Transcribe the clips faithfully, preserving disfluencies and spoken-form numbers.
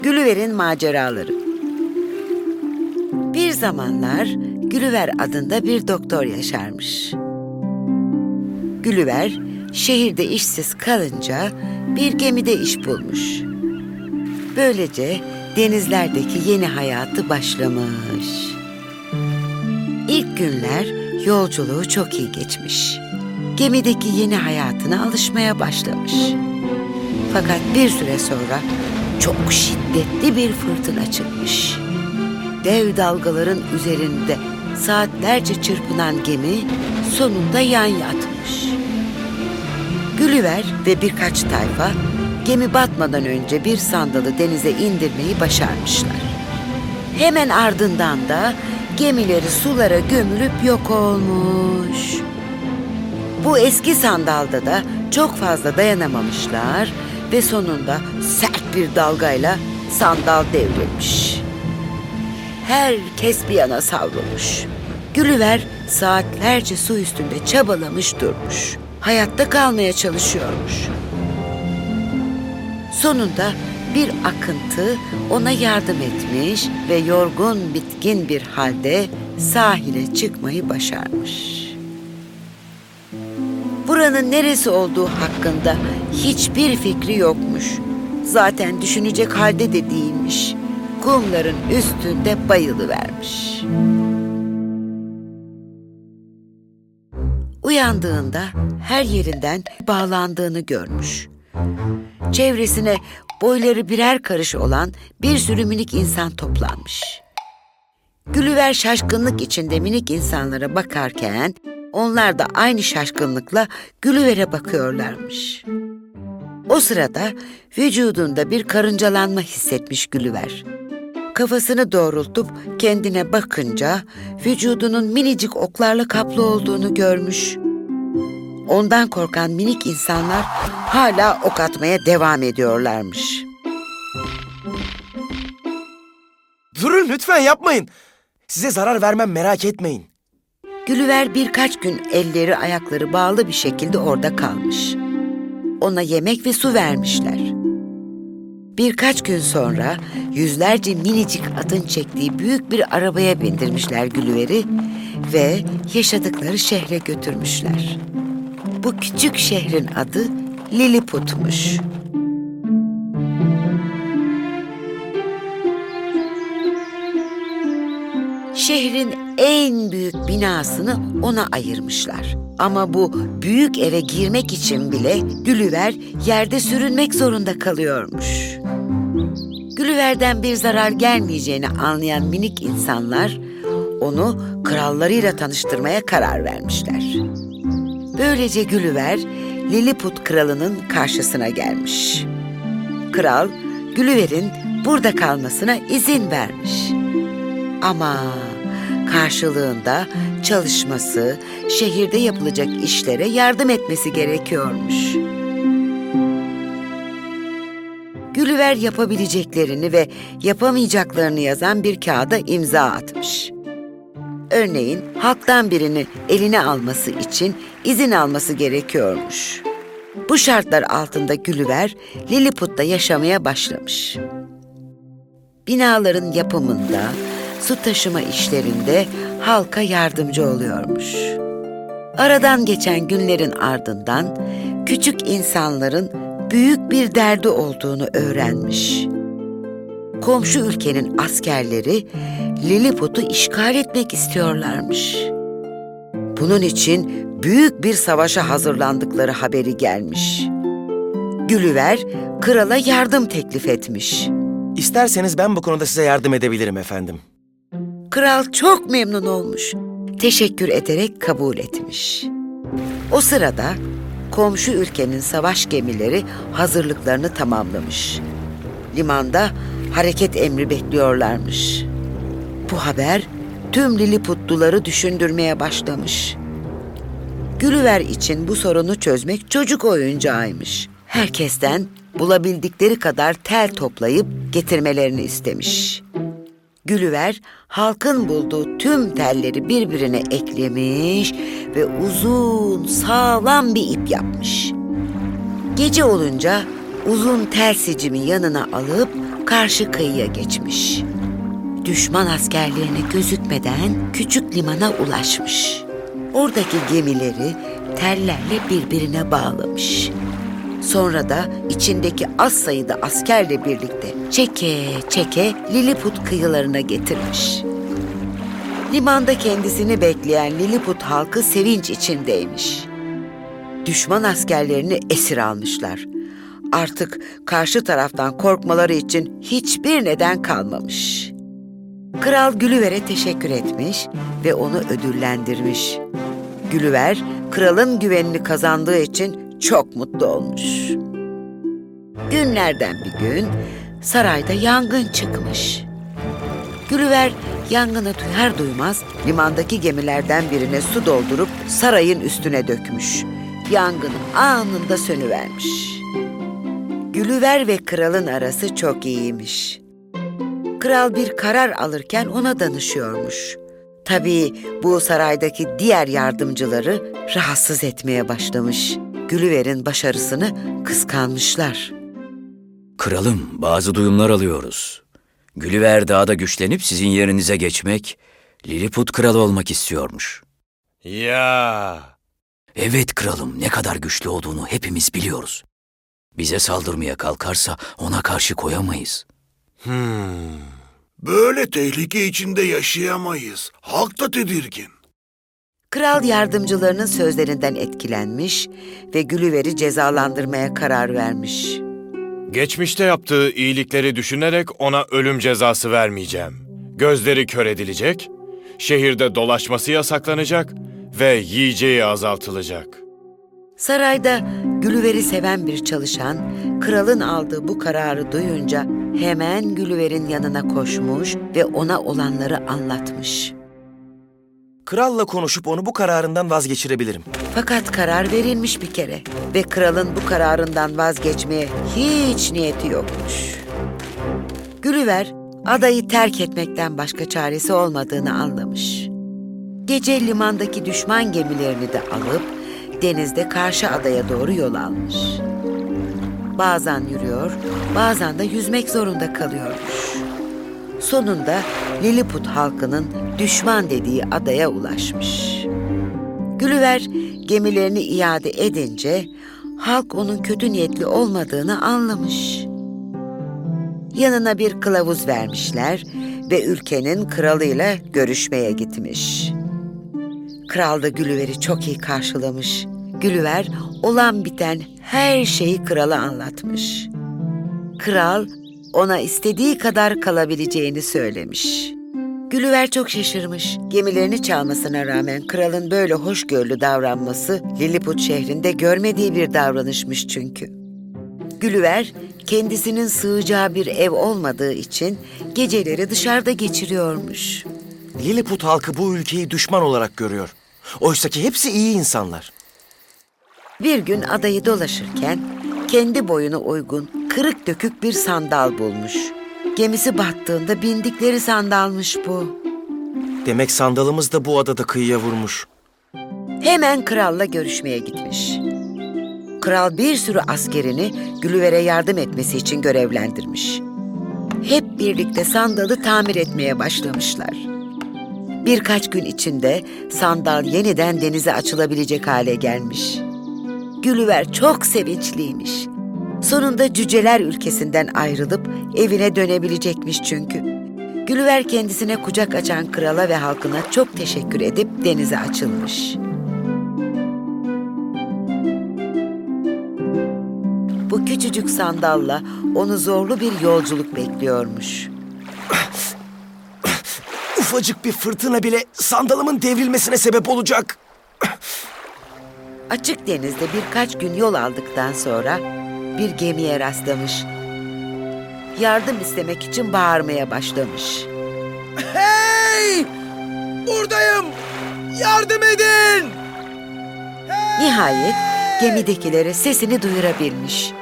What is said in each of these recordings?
Gülliver'in maceraları. Bir zamanlar Gülliver adında bir doktor yaşarmış. Gülliver şehirde işsiz kalınca bir gemide iş bulmuş. Böylece denizlerdeki yeni hayatı başlamış. İlk günler yolculuğu çok iyi geçmiş. Gemideki yeni hayatına alışmaya başlamış. Fakat bir süre sonra çok şiddetli bir fırtına çıkmış. Dev dalgaların üzerinde saatlerce çırpınan gemi sonunda yan yatmış. Gülliver ve birkaç tayfa gemi batmadan önce bir sandalı denize indirmeyi başarmışlar. Hemen ardından da gemileri sulara gömülüp yok olmuş. Bu eski sandalda da çok fazla dayanamamışlar ve sonunda sert bir dalgayla sandal devrilmiş. Herkes bir yana savrulmuş. Gülliver saatlerce su üstünde çabalamış durmuş. Hayatta kalmaya çalışıyormuş. Sonunda bir akıntı ona yardım etmiş ve yorgun bitkin bir halde sahile çıkmayı başarmış. Buranın neresi olduğu hakkında hiçbir fikri yokmuş. Zaten düşünecek halde de değilmiş. Kumların üstünde bayılıvermiş. Uyandığında her yerinden bağlandığını görmüş. Çevresine boyları birer karış olan bir sürü minik insan toplanmış. Gülliver şaşkınlık içinde minik insanlara bakarken onlar da aynı şaşkınlıkla Gülliver'e bakıyorlarmış. O sırada vücudunda bir karıncalanma hissetmiş Gülliver. Kafasını doğrultup kendine bakınca vücudunun minicik oklarla kaplı olduğunu görmüş. Ondan korkan minik insanlar hala ok atmaya devam ediyorlarmış. Durun lütfen, yapmayın. Size zarar vermem, merak etmeyin. Gülliver birkaç gün elleri ayakları bağlı bir şekilde orada kalmış. Ona yemek ve su vermişler. Birkaç gün sonra yüzlerce minicik atın çektiği büyük bir arabaya bindirmişler Gülliver'i ve yaşadıkları şehre götürmüşler. Bu küçük şehrin adı Lilliput'muş. Şehrin en büyük binasını ona ayırmışlar. Ama bu büyük eve girmek için bile Gülliver yerde sürünmek zorunda kalıyormuş. Gülliver'den bir zarar gelmeyeceğini anlayan minik insanlar onu krallarıyla tanıştırmaya karar vermişler. Böylece Gülliver Lilliput kralının karşısına gelmiş. Kral Gülliver'in burada kalmasına izin vermiş. Ama karşılığında çalışması, şehirde yapılacak işlere yardım etmesi gerekiyormuş. Gülliver yapabileceklerini ve yapamayacaklarını yazan bir kağıda imza atmış. Örneğin halktan birini eline alması için izin alması gerekiyormuş. Bu şartlar altında Gülliver Lilliput'ta yaşamaya başlamış. Binaların yapımında, su taşıma işlerinde halka yardımcı oluyormuş. Aradan geçen günlerin ardından küçük insanların büyük bir derdi olduğunu öğrenmiş. Komşu ülkenin askerleri Lilliput'u işgal etmek istiyorlarmış. Bunun için büyük bir savaşa hazırlandıkları haberi gelmiş. Gülliver krala yardım teklif etmiş. İsterseniz ben bu konuda size yardım edebilirim efendim. Kral çok memnun olmuş. Teşekkür ederek kabul etmiş. O sırada komşu ülkenin savaş gemileri hazırlıklarını tamamlamış. Limanda hareket emri bekliyorlarmış. Bu haber tüm Lilliputluları düşündürmeye başlamış. Gülliver için bu sorunu çözmek çocuk oyuncağıymış. Herkesten bulabildikleri kadar tel toplayıp getirmelerini istemiş. Gülliver halkın bulduğu tüm telleri birbirine eklemiş ve uzun, sağlam bir ip yapmış. Gece olunca uzun tel sicimi yanına alıp karşı kıyıya geçmiş. Düşman askerlerine gözükmeden küçük limana ulaşmış. Oradaki gemileri tellerle birbirine bağlamış. Sonra da içindeki az sayıda askerle birlikte çeke çeke Lilliput kıyılarına getirmiş. Limanda kendisini bekleyen Lilliput halkı sevinç içindeymiş. Düşman askerlerini esir almışlar. Artık karşı taraftan korkmaları için hiçbir neden kalmamış. Kral Gülliver'e teşekkür etmiş ve onu ödüllendirmiş. Gülliver, kralın güvenini kazandığı için çok mutlu olmuş. Günlerden bir gün sarayda yangın çıkmış. Gülliver yangını duyar duymaz limandaki gemilerden birine su doldurup sarayın üstüne dökmüş. Yangın anında sönüvermiş. Gülliver ve kralın arası çok iyiymiş. Kral bir karar alırken ona danışıyormuş. Tabii bu saraydaki diğer yardımcıları rahatsız etmeye başlamış. Gülliver'in başarısını kıskanmışlar. Kralım, bazı duyumlar alıyoruz. Gülliver dağda güçlenip sizin yerinize geçmek, Lilliput kralı olmak istiyormuş. Ya. Evet kralım, ne kadar güçlü olduğunu hepimiz biliyoruz. Bize saldırmaya kalkarsa ona karşı koyamayız. Hmm. Böyle tehlike içinde yaşayamayız. Halk da tedirgin. Kral yardımcılarının sözlerinden etkilenmiş ve Gülliver'i cezalandırmaya karar vermiş. Geçmişte yaptığı iyilikleri düşünerek ona ölüm cezası vermeyeceğim. Gözleri kör edilecek, şehirde dolaşması yasaklanacak ve yiyeceği azaltılacak. Sarayda Gülliver'i seven bir çalışan, kralın aldığı bu kararı duyunca hemen Gülliver'in yanına koşmuş ve ona olanları anlatmış. Kralla konuşup onu bu kararından vazgeçirebilirim. Fakat karar verilmiş bir kere ve kralın bu kararından vazgeçmeye hiç niyeti yokmuş. Gülliver, adayı terk etmekten başka çaresi olmadığını anlamış. Gece limandaki düşman gemilerini de alıp denizde karşı adaya doğru yol almış. Bazen yürüyor, bazen de yüzmek zorunda kalıyormuş. Sonunda Lilliput halkının düşman dediği adaya ulaşmış. Gülliver gemilerini iade edince halk onun kötü niyetli olmadığını anlamış. Yanına bir kılavuz vermişler ve ülkenin kralıyla görüşmeye gitmiş. Kral da Gülliver'i çok iyi karşılamış. Gülliver olan biten her şeyi krala anlatmış. Kral ona istediği kadar kalabileceğini söylemiş. Gülliver çok şaşırmış. Gemilerini çalmasına rağmen kralın böyle hoşgörülü davranması Lilliput şehrinde görmediği bir davranışmış çünkü. Gülliver kendisinin sığacağı bir ev olmadığı için geceleri dışarıda geçiriyormuş. Lilliput halkı bu ülkeyi düşman olarak görüyor. Oysaki hepsi iyi insanlar. Bir gün adayı dolaşırken kendi boyuna uygun kırık dökük bir sandal bulmuş. Gemisi battığında bindikleri sandalmış bu. Demek sandalımız da bu adada kıyıya vurmuş. Hemen kralla görüşmeye gitmiş. Kral bir sürü askerini Gülliver'e yardım etmesi için görevlendirmiş. Hep birlikte sandalı tamir etmeye başlamışlar. Birkaç gün içinde sandal yeniden denize açılabilecek hale gelmiş. Gülliver çok sevinçliymiş. Sonunda cüceler ülkesinden ayrılıp evine dönebilecekmiş çünkü. Gülliver kendisine kucak açan krala ve halkına çok teşekkür edip denize açılmış. Bu küçücük sandalla onu zorlu bir yolculuk bekliyormuş. Ufacık bir fırtına bile sandalımın devrilmesine sebep olacak. Açık denizde birkaç gün yol aldıktan sonra bir gemiye rastlamış. Yardım istemek için bağırmaya başlamış. Hey! Buradayım! Yardım edin! Nihayet gemidekilere sesini duyurabilmiş.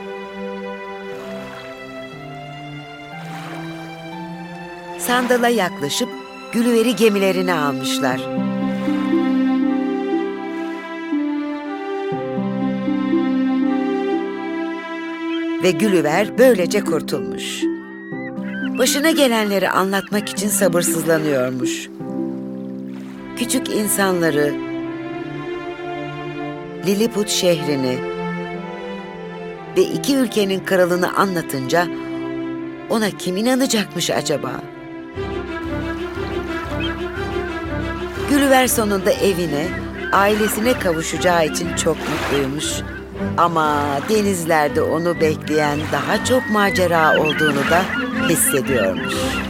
Sandala yaklaşıp Gülliver'i gemilerine almışlar. Ve Gülliver böylece kurtulmuş. başına gelenleri anlatmak için sabırsızlanıyormuş. Küçük insanları, Lilliput şehrini ve iki ülkenin kralını anlatınca ona kim inanacakmış acaba? Gülliver sonunda evine, ailesine kavuşacağı için çok mutluymuş. Ama denizlerde onu bekleyen daha çok macera olduğunu da hissediyormuş.